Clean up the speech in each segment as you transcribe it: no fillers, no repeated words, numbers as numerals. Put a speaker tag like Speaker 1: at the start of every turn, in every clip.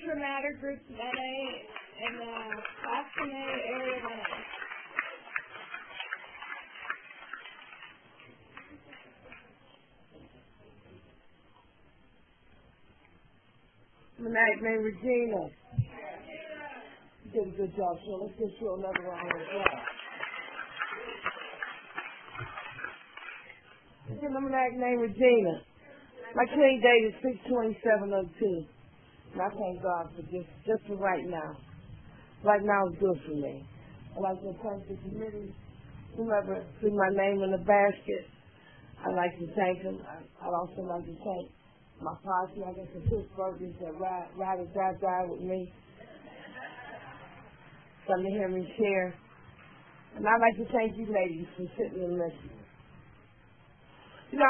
Speaker 1: Ultra Matter Group NA and Class A Area 1A.
Speaker 2: Tonight, named Regina. You did a good job, so let's get you another round of applause. Tonight, named Regina. My clean date is 6/27/02. And I thank God for just for right now. Right now is good for me. I'd like to thank the committee, whoever threw my name in the basket. I'd like to thank them. I'd also like to thank my posse, I guess, the Pittsburghers that ride or die with me. Come to hear me share. And I'd like to thank you ladies for sitting and listening. You know,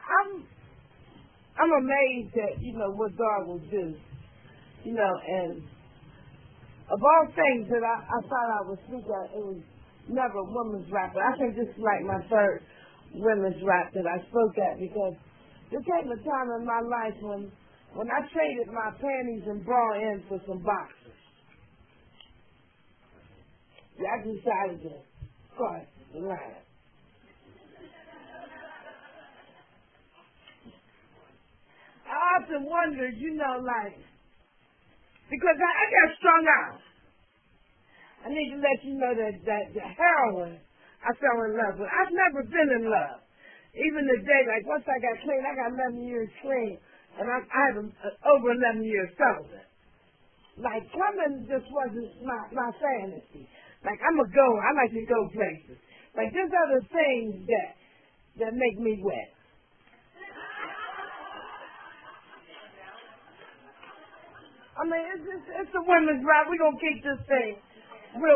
Speaker 2: I'm amazed at, what God will do. And of all things that I thought I would speak at, it was never a women's rap. But I think this is like my third women's rap that I spoke at, because there came a time in my life when I traded my panties and bra in for some boxers. Yeah, I decided to start the line. I often wondered, because I got strung out. I need to let you know that the heroin I fell in love with. I've never been in love. Even today, like once I got clean, I got 11 years clean, and I have over 11 years sober. Like coming just wasn't my fantasy. Like I like to go places. Like there's other things that make me wet. I mean, it's a women's rap. We're going to keep this thing real.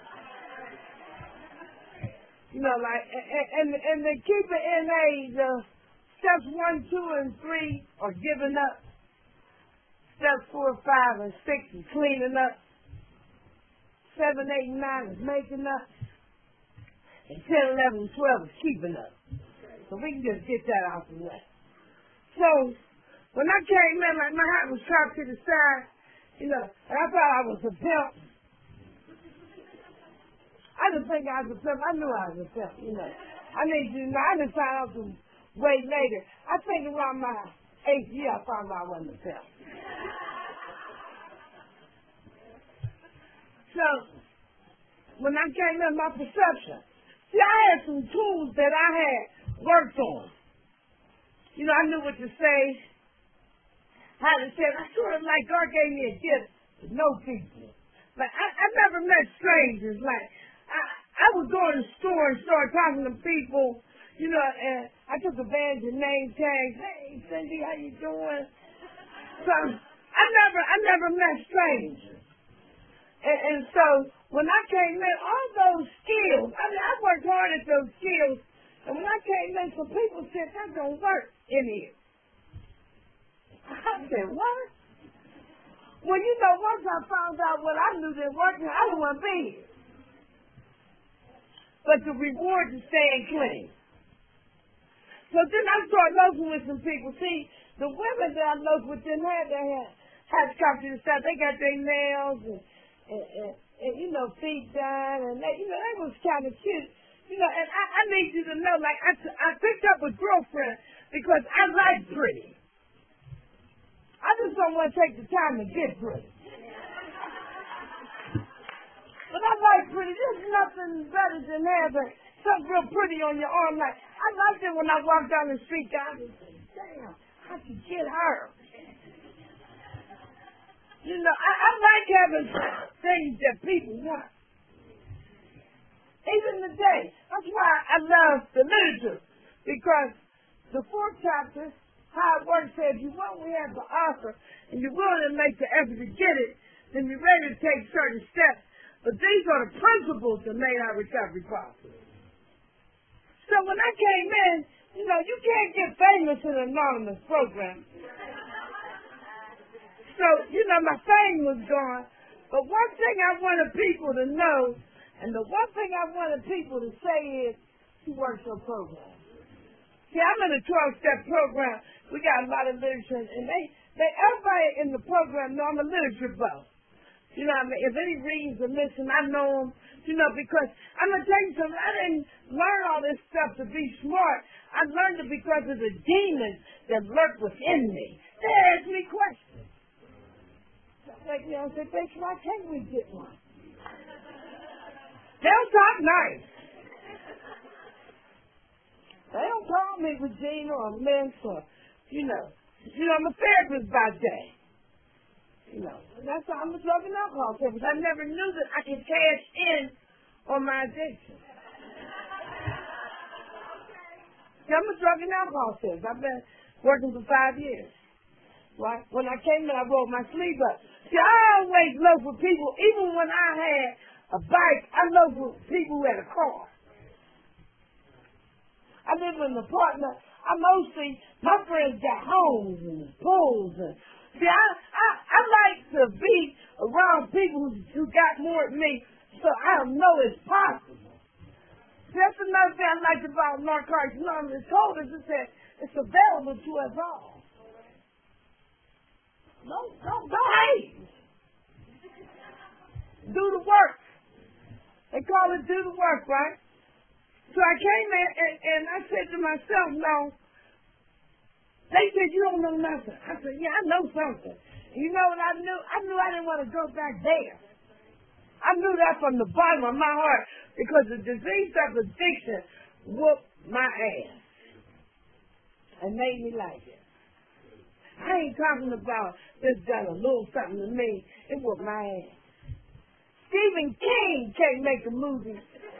Speaker 2: And to keep it in steps 1, 2, and 3 are giving up. Steps 4, 5, and 6 is cleaning up. 7, 8, and 9 is making up. And 10, 11, and 12 is keeping up. So we can just get that out the way. So, when I came in, like my hat was chopped to the side, and I thought I was a pimp. I didn't think I was a pimp. I knew I was a pimp, I need you to know. I didn't find out till way later. I think around my 8th year, I found out I wasn't a pimp. So, when I came in, my perception, I had some tools that I had worked on. I knew what to say. How to say it. I sort of like God gave me a gift to know people. Like I never met strangers. Like I would go in the store and start talking to people, and I took advantage of name tags. Hey Cindy, how you doing? So I never met strangers. And so when I came in, all those skills, I worked hard at those skills, and when I came in, some people said that don't work in here. I said, what? Well, once I found out what I knew didn't work, I didn't want to be here. But the reward is staying clean. So then I started loafing with some people. See, the women that I loafed with didn't have their hats cocked to the side. They got their nails and feet done, and they was kind of cute. And I need you to know, like, I picked up a girlfriend because I like pretty. I just don't want to take the time to get pretty. But I like pretty. There's nothing better than having something real pretty on your arm. Like, I liked it when I walked down the street, guys, and said, damn, I could get her. I like having things that people want. Even today. That's why I love the literature. Because the 4th chapter, how it works, says if you want what we have to offer, and you're willing to make the effort to get it, then you're ready to take certain steps. But these are the principles that made our recovery possible. So when I came in, you can't get famous in an anonymous program. So, my fame was gone. But one thing I wanted people to know, and the one thing I wanted people to say is, she works your program. See, I'm in a 12-step program. We got a lot of literature, and they Everybody in the program know I'm a literature buff. You know what I mean? If any reads or listen, I know them. You know, because I'm going to tell you something. I didn't learn all this stuff to be smart. I learned it because of the demons that lurk within me. They ask me questions. Like, you know, I said, "Thanks, why can't we get one?" They don't talk nice. They don't call me Regina or Miss or, you know, I'm a therapist by day. You know, that's why I'm a drug and alcohol therapist. I never knew that I could cash in on my addiction. See, I'm a drug and alcohol therapist. I've been working for 5 years. Right? When I came in, I rolled my sleeve up. See, I always look for people, even when I had a bike, I look for people who had a car. I live in an apartment. My friends got homes and pools. And see, I like to be around people who got more than me, so I know it's possible. That's another thing I like about Narcotics Anonymous. It told us that it's available to us all. Don't hate. Do the work. They call it do the work, right? So I came in and I said to myself, no. They said, "You don't know nothing." I said, "Yeah, I know something." You know what I knew? I knew I didn't want to go back there. I knew that from the bottom of my heart because the disease of addiction whooped my ass and made me like it. I ain't talking about this done a little something to me. It whooped my ass. Stephen King can't make a movie.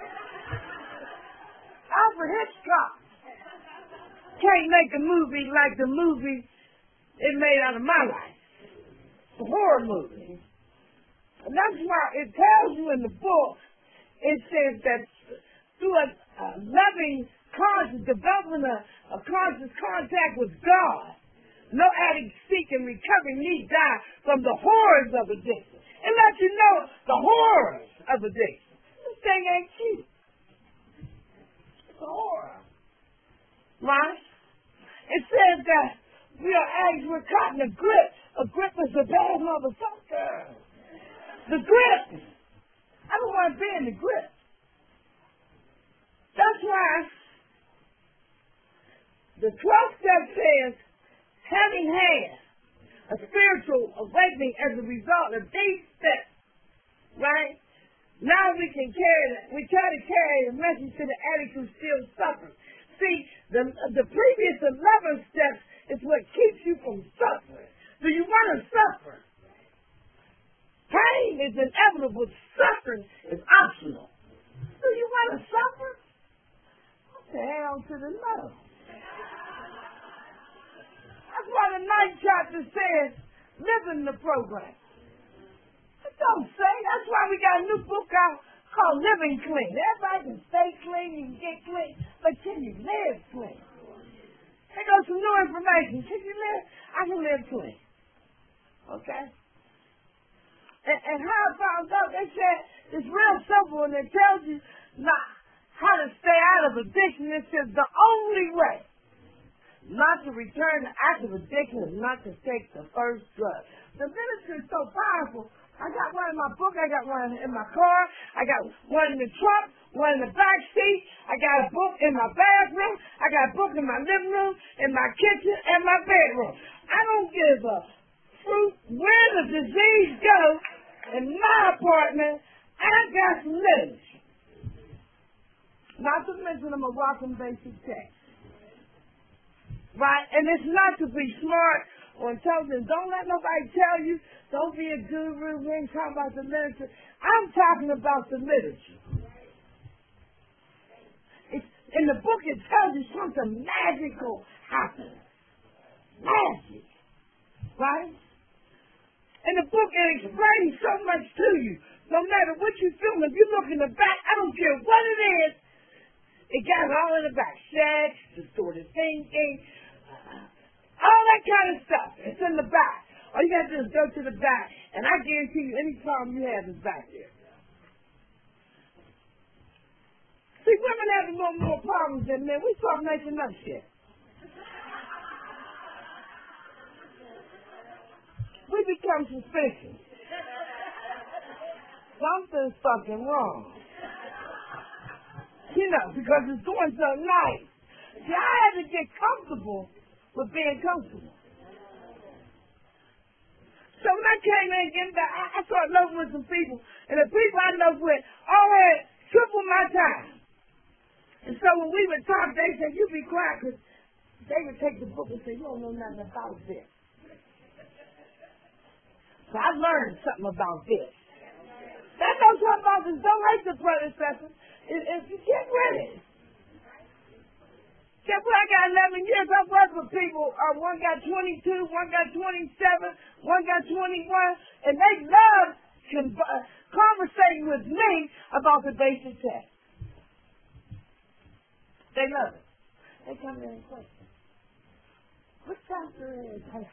Speaker 2: Alfred Hitchcock can't make a movie like the movie it made out of my life. It's a horror movie. And that's why it tells you in the book, it says that through a loving conscious, developing a conscious contact with God, no addict seeking recovery need die from the horrors of addiction. It lets you know the horrors of addiction. This thing ain't cheap. It's a horror. Right? It says that we are addicts, we're caught in a grip. A grip is a bad motherfucker. The grip. I don't want to be in the grip. That's why the 12th step says, having had a spiritual awakening as a result of these steps, right? Now we try to carry the message to the addict who still suffers. See, the previous 11 steps is what keeps you from suffering. Do you want to suffer? Pain is inevitable. Suffering is optional. Do you want to suffer? What the hell to the no? That's why the 9th chapter says, live in the program. It don't say. That's why we got a new book out called Living Clean. Everybody can stay clean, you can get clean, but can you live clean? There goes some new information. Can you live? I can live clean. Okay? And how I found out, they said it's real simple and it tells you not how to stay out of addiction. It says the only way not to return to active addiction is not to take the first drug. The ministry is so powerful. I got one in my book, I got one in my car, I got one in the trunk, one in the back seat, I got a book in my bathroom, I got a book in my living room, in my kitchen, and my bedroom. I don't give a fruit where the disease goes. In my apartment, I got some literature. Not to mention I'm a walking basic text. Right? And it's not to be smart or intelligent. Don't let nobody tell you, don't be a guru, we ain't talking about the literature. I'm talking about the literature. In the book it tells you something magical happens. Magic. Right? In the book it explains so much to you. No matter what you feel, if you look in the back, I don't care what it is, it got it all in the back. Sex, distorted thinking, all that kind of stuff. It's in the back. All you got to do is go to the back, and I guarantee you any problem you have is back there. See, women have a little more problems than men. We start making up shit. we become suspicious. Something's fucking wrong. You know, because it's going so nice. See, I had to get comfortable with being comfortable. So when I came in getting back, I started loving with some people. And the people I loved with all had triple my time. And so when we would talk, they said, you be quiet, because they would take the book and say, you don't know nothing about this. So I learned something about this. That knows something about this. Don't hate the predecessor. If you get with it. Guess what? I got 11 years. I've worked with people. One got 22, one got 27, one got 21, and they love conversating with me about the basic test. They love it. They come in and question. What chapter is it?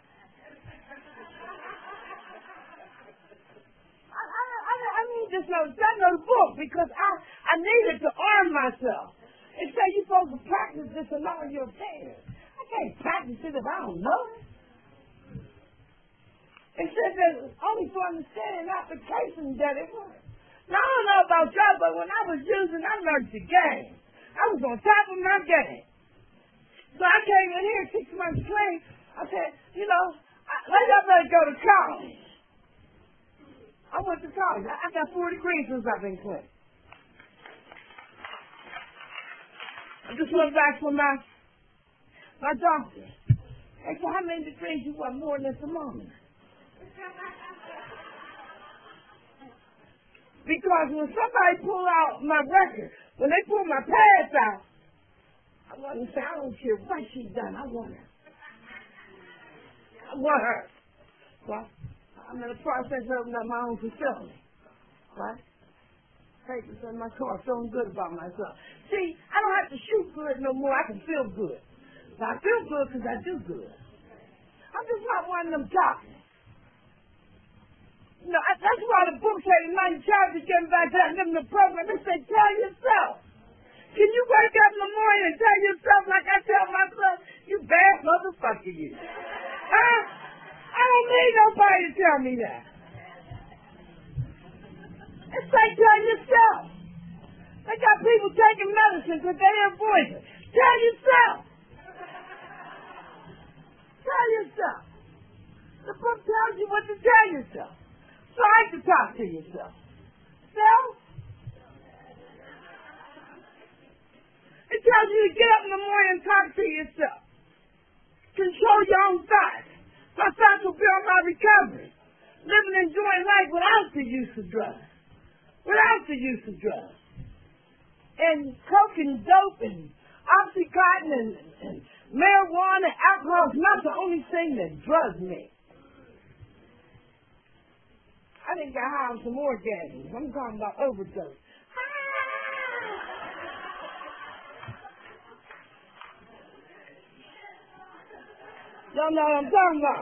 Speaker 2: I need to know the book because I needed to arm myself. It says you're supposed to practice this and lower your opinion. I can't practice it if I don't know it. It says there's only for understanding and application that it works. Now, I don't know about y'all, but when I was using, I learned the game. I was on top of my game. So I came in here 6 months clean. I said, y'all better go to college. I went to college. I got 4 degrees since I've been clean. I just went back for my doctor. They said, how many degrees you want more than Simone? Because when somebody pull out my record, when they pull my pads out, I want to say, I don't care what she's done. I want her. I want her. Well, I'm in the process of opening up my own facility. Right? Papers in my car, feeling good about myself. See, I don't have to shoot good no more. I can feel good. So I feel good because I do good. I'm just not one of them talking. That's why the book said in 9 chapters getting back to that living the program. It said, tell yourself. Can you wake up in the morning and tell yourself like I tell myself, you bad motherfucker, you. Huh? I don't need nobody to tell me that. It's like tell yourself. They got people taking medicine because they hear voices. Tell yourself. Tell yourself. The book tells you what to tell yourself. So I have to talk to yourself. Self? It tells you to get up in the morning and talk to yourself. Control your own thoughts. My thoughts will build my recovery. Living and enjoying life without the use of drugs. Without the use of drugs. And coke and dope and Oxycontin and marijuana and alcohol is not the only thing that drugs me. I didn't get high on some more games. I'm talking about overdose. Y'all know what I'm talking about.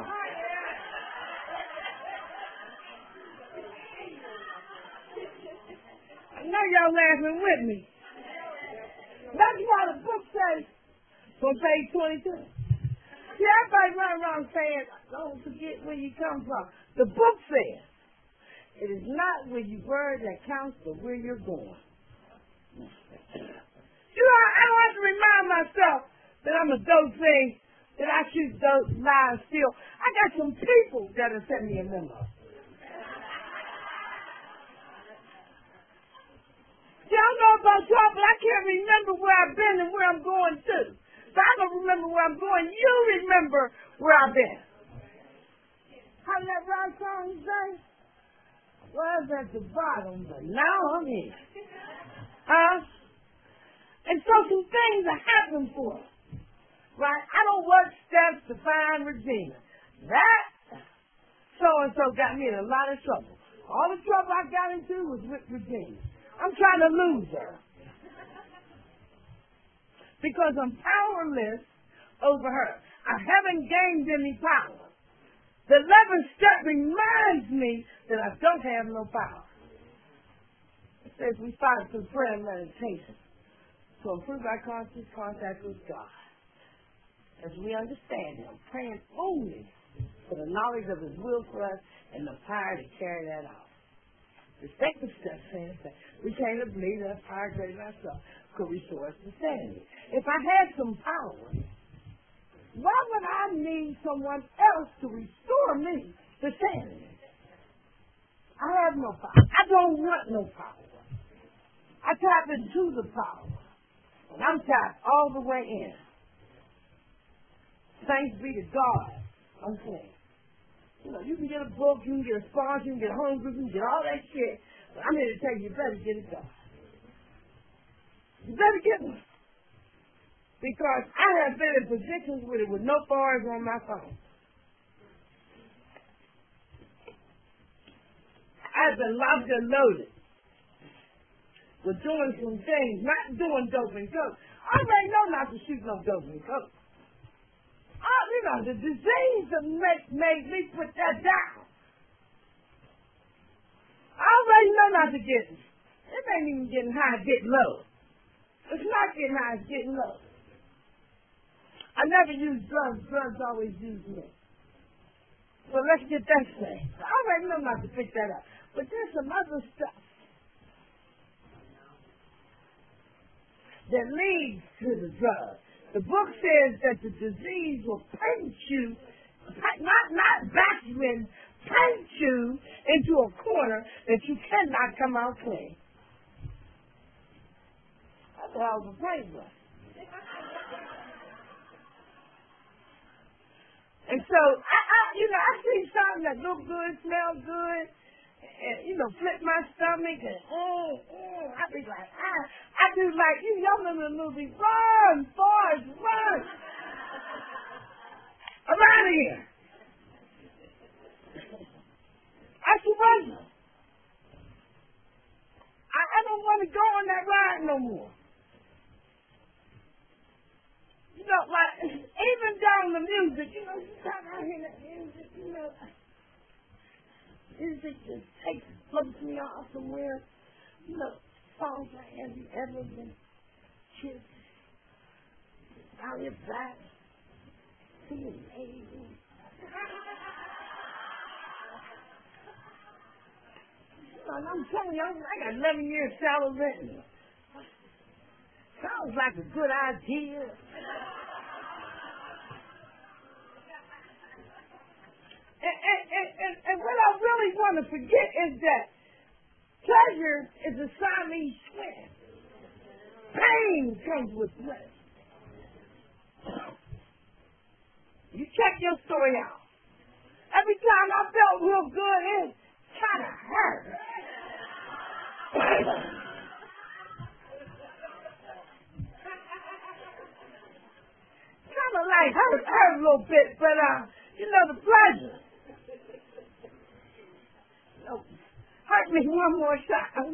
Speaker 2: I know y'all laughing with me. That's why the book says, on page 22. See, everybody running around saying, don't forget where you come from. The book says, it is not where you were that counts, but where you're going. I don't have to remind myself that I'm a dope thing, that I shoot dope, lie, and steal. I got some people that will send me a memo. See, I don't know about y'all, but I can't remember where I've been and where I'm going to. So I don't remember where I'm going. You remember where I've been. How did that rock song say? Was at the bottom, but now I'm here. And so some things are happening for us. Right? I don't work steps to find Regina. That so-and-so got me in a lot of trouble. All the trouble I got into was with Regina. I'm trying to lose her. Because I'm powerless over her. I haven't gained any power. The 11th step reminds me that I don't have no power. It says we fight through prayer and meditation to improve our contact with God. As we understand Him, praying only for the knowledge of his will for us and the power to carry that out. The second step says that we can't believe that power greater than ourselves could restore us to sanity. If I had some power, why would I need someone else to restore me to sanity? I have no power. I don't want no power. I tap into the power. And I'm tapped all the way in. Thanks be to God. I'm saying. You know, you can get a book, you can get a sponsor, you can get a home group, you can get all that shit. But I'm here to tell you, you better get it done. You better get one. Because I have been in positions with it with no bars on my phone. I've been locked and loaded with doing some things, not doing dope and coke. I already know not to shoot no dope and coke. You know, the disease that made me put that down. I already know not to get it. It ain't even getting high, it's getting low. It's not getting high, it's getting low. I never use drugs. Drugs always use me. So let's get that straight. I already know not to pick that up. But there's some other stuff that leads to the drug. The book says that the disease will paint you, not back you in, paint you into a corner that you cannot come out clean. That's a hell of a paintbrush. And so, I see something that look good, smell good, and, flip my stomach, and, I be like, I do like, y'all remember the movie, run, Forrest, run. I'm out of here. I surrender. I don't want to go on that ride no more. Like, even down the music, you start out hearing that music, music just floats me off somewhere. Songs like Have You Ever Been Kissed? Down your back, feeling amazing. And I'm telling you, I got 11 years salary. Sounds like a good idea. And what I really want to forget is that pleasure is a Siamese twin. Pain comes with pleasure. You check your story out. Every time I felt real good, it kind of hurt. Kind of like hurt a little bit, but the pleasure. Hurt me one more time.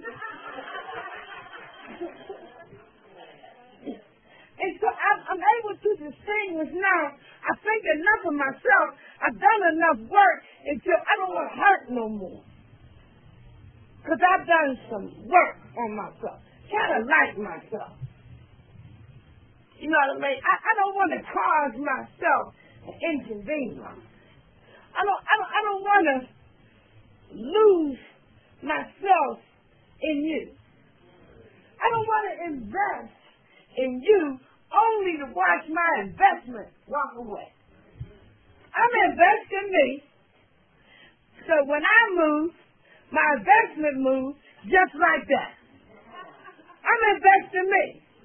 Speaker 2: And so I'm able to distinguish now. I think enough of myself. I've done enough work until I don't want to hurt no more. Because I've done some work on myself. Kind of like myself. You know what I mean? I don't want to cause myself an inconvenience. I don't want to lose myself in you. I don't want to invest in you only to watch my investment walk away. I'm investing me. So when I move, my investment moves just like that. I'm investing me.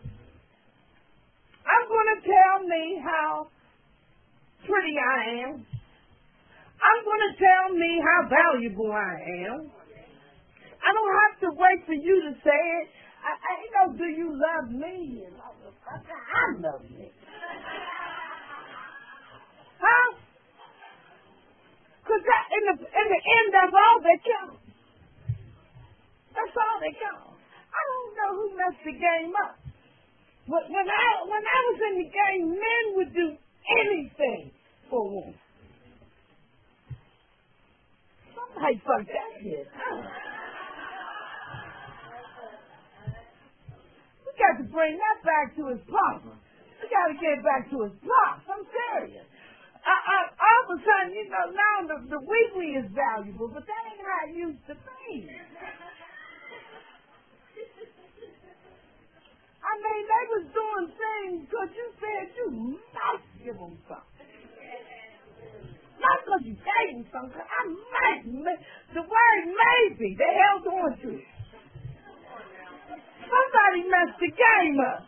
Speaker 2: I'm going to tell me how pretty I am. I'm going to tell me how valuable I am. I don't have to wait for you to say it. Do you love me? I love me. Huh? Because in the end, that's all that counts. That's all that counts. I don't know who messed the game up. But when I was in the game, men would do anything for a woman. Somebody fucked that shit. We got to bring that back to his papa. We got to get back to his pops. I'm serious. I all of a sudden, you know, now the wee-wee is valuable, but that ain't how it used to be. I mean, they was doing things because you said you might give them something. Not because you gave them something. I might. The word maybe, they held on to it. Somebody messed the game up.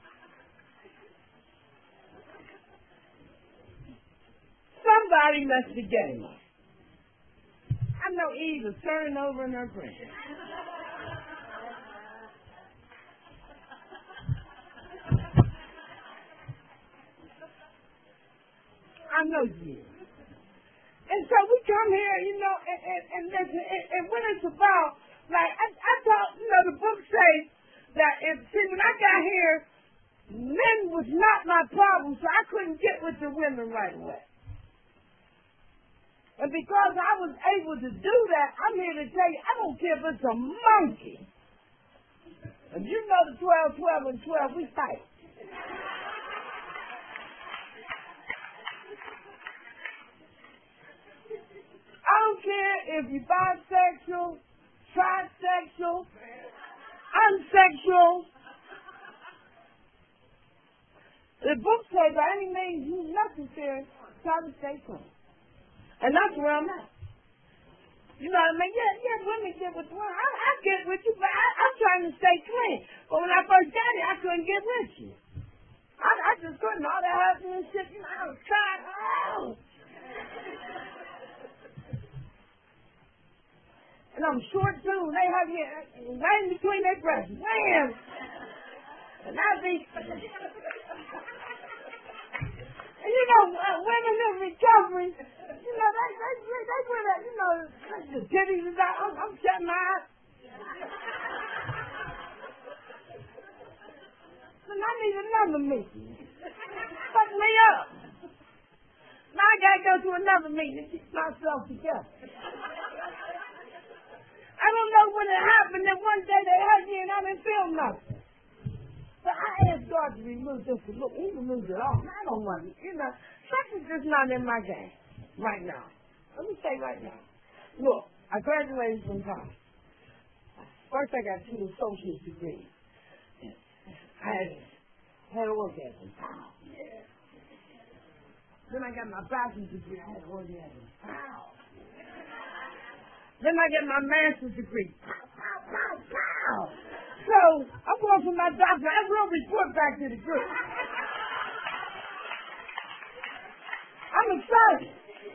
Speaker 2: Somebody messed the game up. I know Eve was turning over in her grave. I know you. And so we come here, you know, and listen, and when it's about, like, I thought, you know, the book says that when I got here, men was not my problem, so I couldn't get with the women right away. And because I was able to do that, I'm here to tell you, I don't care if it's a monkey. And you know the 12, 12, and 12, we fight. I don't care if you're bisexual, trisexual, unsexual. The book says by any means necessary, try to stay clean. And that's where I'm at. You know what I mean? Yeah, women get with one. I get with you, but I'm trying to stay clean. But when I first got here, I couldn't get with you. I just couldn't. All that husband and shit, you know, I was trying. Oh. And I'm short too. They have you right in between their breasts. Wham! And I be. And you know, women in recovery, you know, they wear that, you know, the titties is out. I'm shutting my eyes. And I need another meeting. Fuck me up. Now I gotta go to another meeting to keep myself together. I don't know when it happened that one day they hugged me and I didn't feel nothing. So I asked God to remove this. Look, he removed it all. I don't want it. You know, sex is just not in my game right now. Let me say right now. Look, I graduated from college. First I got 2 associate's degrees. I had an orgasm. Then I got my bachelor's degree. I had an orgasm. Then I get my master's degree. So I'm going for my doctor. I will report back to the group. I'm excited.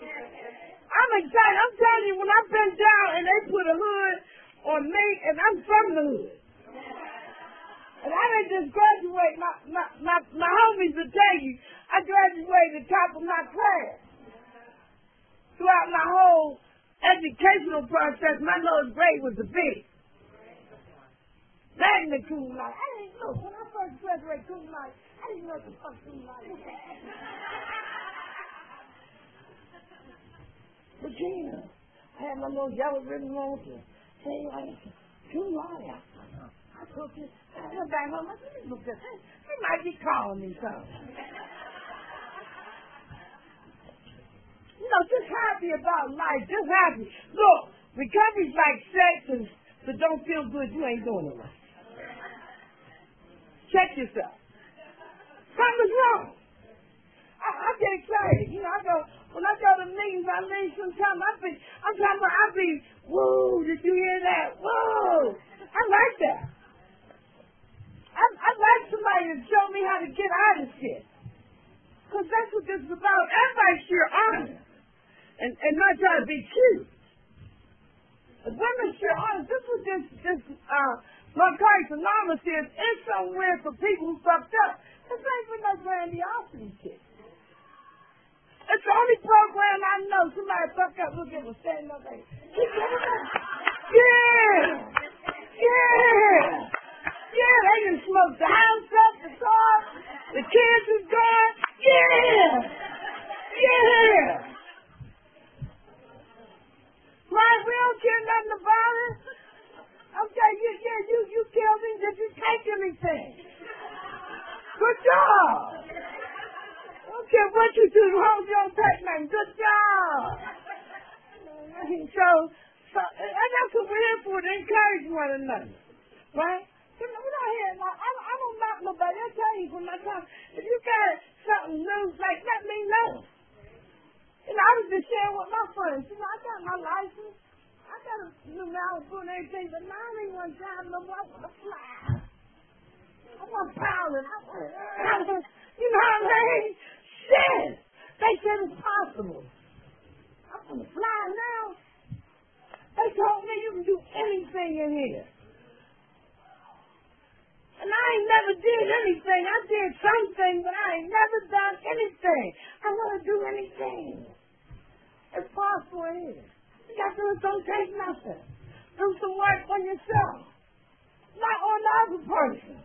Speaker 2: I'm telling you, when I bent down and they put a hood on me, and I'm from the hood. And I didn't just graduate. My homies will tell you, I graduated the top of my class. Throughout my whole educational process, my lowest grade was a B. Magna cum laude. I didn't know. When I first graduated cum laude, I didn't know what the fuck cum laude was. But you know, I had my little yellow ribbon on to say, cum laude. I took it. I went back home. I said, look at this. He might be calling me something. You know, just happy about life. Just happy. Look, recovery's like sex, and if it don't feel good, you ain't doing it right. Check yourself. Something's wrong. I get excited. You know, when I go to meetings, I leave sometimes. I be, whoa, did you hear that? Whoa. I like that. I like somebody to show me how to get out of shit. Because that's what this is about. Everybody's sure honest. And not try to be cute. The women sure honest. This was this Narcotics Anonymous is somewhere for people who fucked up. This ain't for no grandiosity shit. It's the only program I know. Somebody fuck up, look at them standing up there. Yeah! Yeah, they can smoke the house up, the car, the kids is gone. Yeah! Right, we don't care nothing about it. Okay, you killed him. Did you take anything? Good job. don't care what you do, as long as you don't take nothing. Good job. And that's what we're here for, to encourage one another. Right? We're not here. I don't knock nobody. I tell you from my time, if you got something new, like, let me know. I was just sharing with my friends. I got my license. I got a new Malibu and everything, but now I ain't one time no more. I want to fly. I want to pound it. You know what I mean? Shit. They said it's possible. I want to fly now. They told me you can do anything in here. And I ain't never did anything. I did something, but I ain't never done anything. I want to do anything. It's possible in here. You got to do it, don't take nothing. Do some work on yourself. Not on the other person.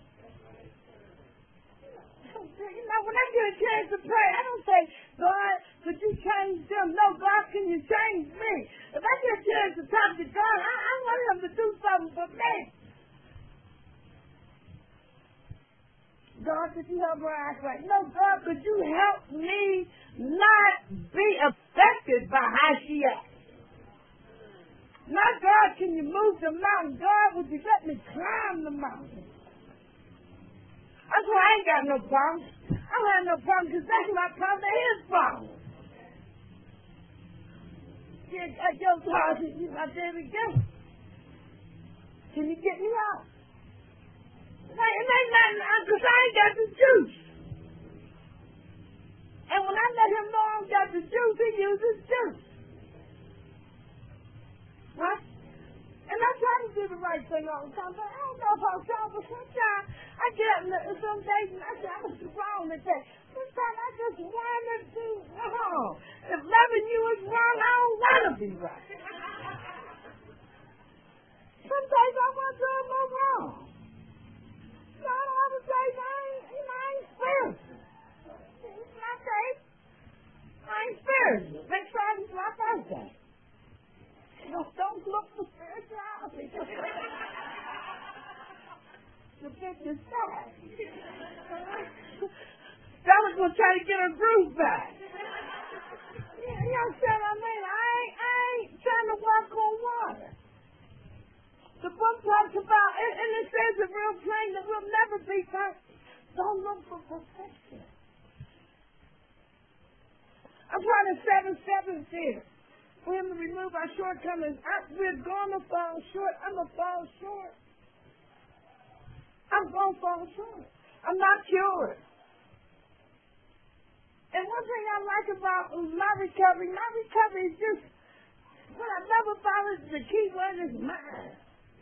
Speaker 2: When I get a chance to pray, I don't say, God, could you change them? No, God, can you change me? If I get a chance to talk to God, I want him to do something for me. God, could you help her act right? No, God, could you help me not be affected by how she acts? Not, God, can you move the mountain? God, would you let me climb the mountain? That's why I ain't got no problems. I don't have no problems because that's my problem. They're his problem. Yo, God, you my baby girl. Can you get me out? It ain't nothing, because I ain't got the juice. And when I let him know I don't got the juice, he uses juice. Right? And I try to do the right thing all the time, but I don't know if I'm trying, but sometimes I get up some days and I say, I was wrong today. Sometimes I just want to do wrong. If loving you is wrong, I don't want to be right. Some days I want to do no wrong. So I don't have to say, I ain't spiritual. It's my day. I ain't spiritual. Next Friday's my birthday. Don't look for spirituality. The bitch is sad. That was going to try to get her groove back. You understand what I mean? I ain't trying to walk on water. The book talks about, and it says it real plain that we'll never be perfect. Don't look for perfection. I'm trying to 7 steps here. For him to remove our shortcomings. We're going to fall short. I'm going to fall short. I'm going to fall short. I'm not cured. And one thing I like about my recovery is just, what I love about it, the key word is mine.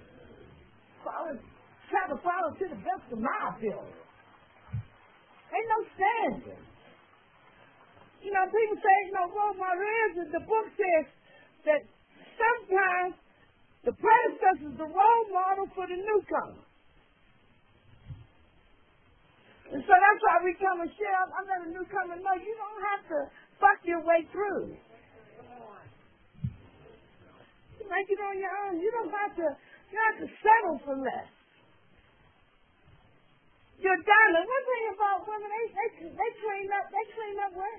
Speaker 2: Try to follow to the best of my ability. Ain't no standard. People say, role model is, and the book says that sometimes the predecessor is the role model for the newcomer. And so that's why we come and share. I let a newcomer know you don't have to fuck your way through. You make it on your own. You don't have to settle for less. You're diamond. One thing about women, they clean up well.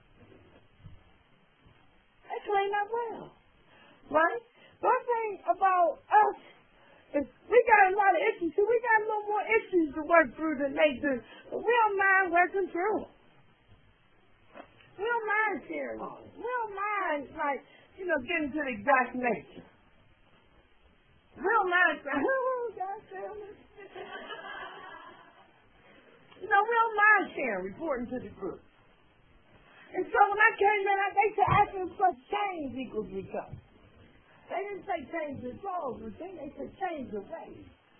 Speaker 2: They clean up well. Right? One thing about us is we got a lot of issues. See, we got a little more issues to work through than they do. But we don't mind working through them. We don't mind sharing on it. We don't mind, getting to the exact nature. We don't mind saying, oh, God, tell me. We don't mind sharing, reporting to the group. And so when I came in, they said, after such change equals recovery. They didn't say change the souls, they said change the ways.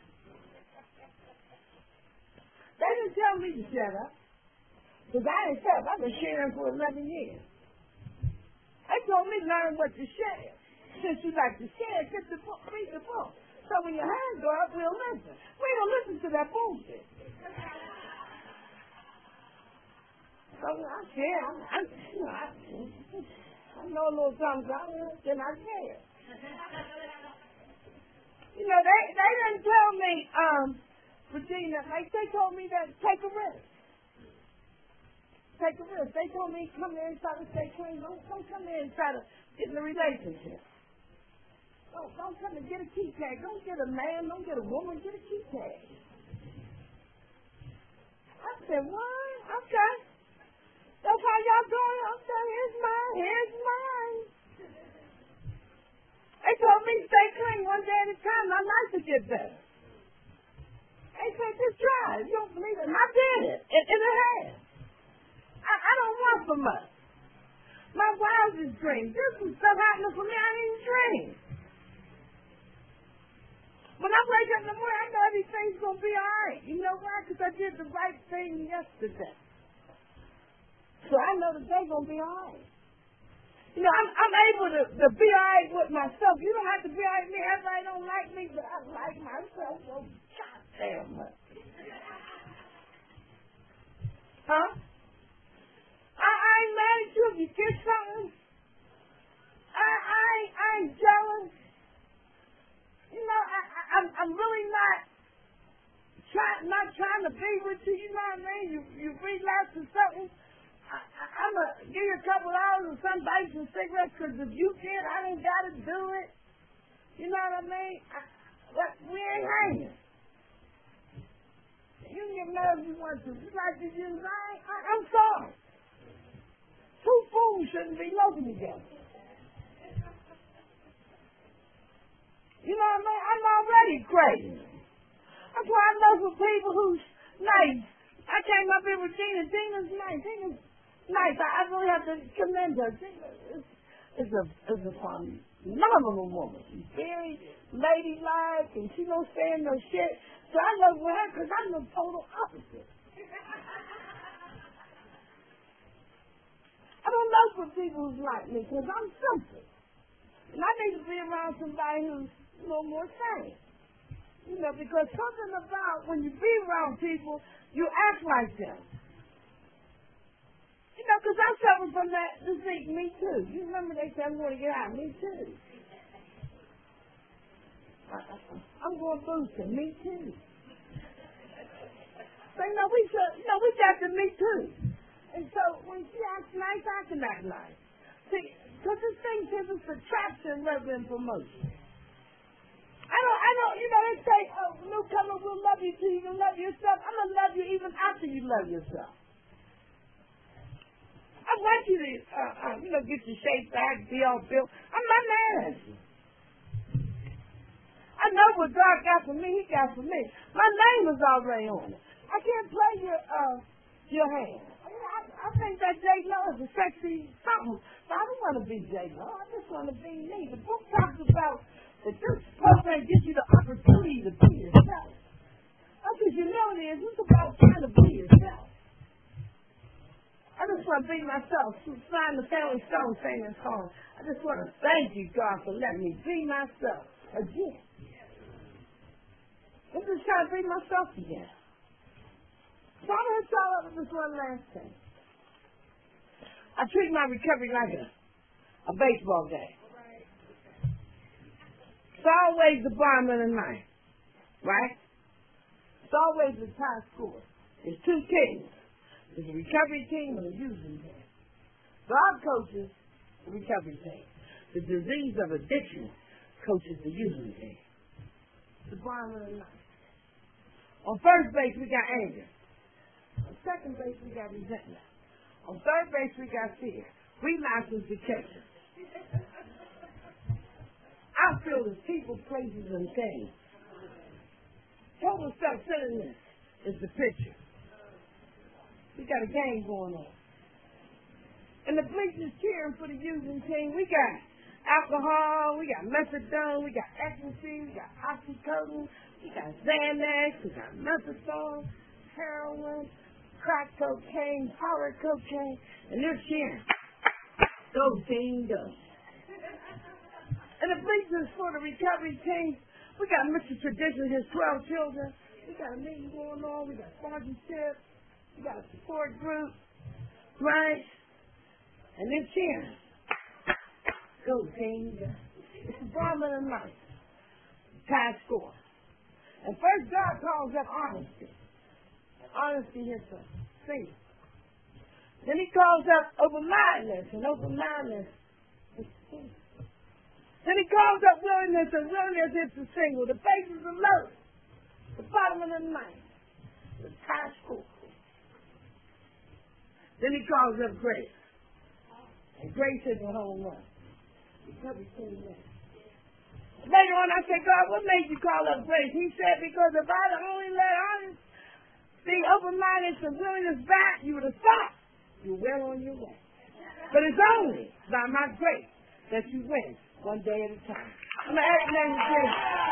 Speaker 2: They didn't tell me to shut up. Because I ain't shut up. I've been sharing for 11 years. They told me to learn what to share. Since you like to share, get the book, read the book. So when your hands go up, we'll listen. We don't listen to that bullshit. So I share. I know a little something, then I share. They didn't tell me, Regina, they told me that take a risk. take a risk. They told me come there and try to stay clean. Don't come there and try to get in a relationship. Don't come and get a key tag. Don't get a man. Don't get a woman. Get a key tag. I said, what? Okay. That's how y'all doing? I said, here's mine. Here's mine. They told me stay clean one day at a time. My life would get better. They said, just try it. You don't believe it? And I did it. And it has. I don't want for much. My wildest dreams. This was stuff happening for me I didn't even dream. When I wake up in the morning, I know everything's going to be all right. You know why? Because I did the right thing yesterday. So I know the day's going to be all right. You know, I'm able to be all right with myself. You don't have to be all right with me. Everybody don't like me, but I like myself so goddamn much. Huh? I ain't mad at you if you did something. I ain't jealous. You know, I'm really not trying to be with you. You know what I mean? You relapse or something. I'm going to give you a couple hours or some bites and cigarettes because if you can't, I ain't got to do it. You know what I mean? We ain't hanging. You can get mad if you want to. You like to use I'm sorry. Two fools shouldn't be loving together. You know what I mean? I'm already crazy. That's why I know some people who's nice. I came up here with Tina. Tina's nice. Tina's nice. I really have to commend her. Tina is a phenomenal woman. She's very ladylike and she don't stand no shit. So I love her because I'm the total opposite. I don't know for people who's like me because I'm simple. And I need to be around somebody who's a little more sane. You know, because something about when you be around people, you act like them. You know, because I suffer from that disease. Me too. You remember they said I'm going to get out. Me too. I'm going boosting. Me too. So, you know, we got to me too. And so when she acts nice, I can act nice. See, because this thing gives us attraction rather than promotion. I don't, you know, they say, oh, newcomer will love you till you can love yourself. I'm going to love you even after you love yourself. I want you to, get your shape back, be all built. I'm not mad at you. I know what God got for me, He got for me. My name is already on it. I can't play your hand. I think that J-Lo is a sexy something. But I don't want to be J-Lo. I just want to be me. The book talks about that this program gives you the opportunity to be yourself. That's what humility is. It's about trying to be yourself. I just want to be myself. Sign the Family Stone singing song. I just want to thank you, God, for letting me be myself again. I'm just trying to be myself again. So I'm going to start up with this one last thing. I treat my recovery like a baseball game. It's always the bottom of the ninth, right? It's always the tie score. There's two teams. There's a recovery team and a using team. God coaches the recovery team. The disease of addiction coaches the using team. It's the bottom of the ninth. On first base, we got anger. On second base, we got resentment. On third base, we got fear. Relapse is the catcher. Outfield is people, places, and things. Total self-centeredness is the pitcher. We got a game going on. And the bleachers cheering for the using team. We got alcohol, we got methadone, we got ecstasy, we got oxycodone, we got Xanax, we got methadone, heroin, crack cocaine, powder cocaine, and they're cheering. Go team, go. And the bleachers for the recovery team, we got Mr. Tradition, his 12 children. We got a meeting going on. We got sponsorship. We got a support group, right? And they're cheering. Go team, go. It's the bottom of the ninth. Tie score. And first God calls up honesty. And honesty is a thing. Then he calls up open-mindedness, and open-mindedness is peace. Then he calls up willingness, and willingness is the single. The face is alert. The bottom of the mind. The tie school. Then he calls up grace. And grace is a home run. Later on I said, God, what made you call up grace? He said, because if I'd only let honest, be open-minded and willingness back, you would have stopped. You're well on your way. But it's only by my grace that you win one day at a time. I'm going to ask you to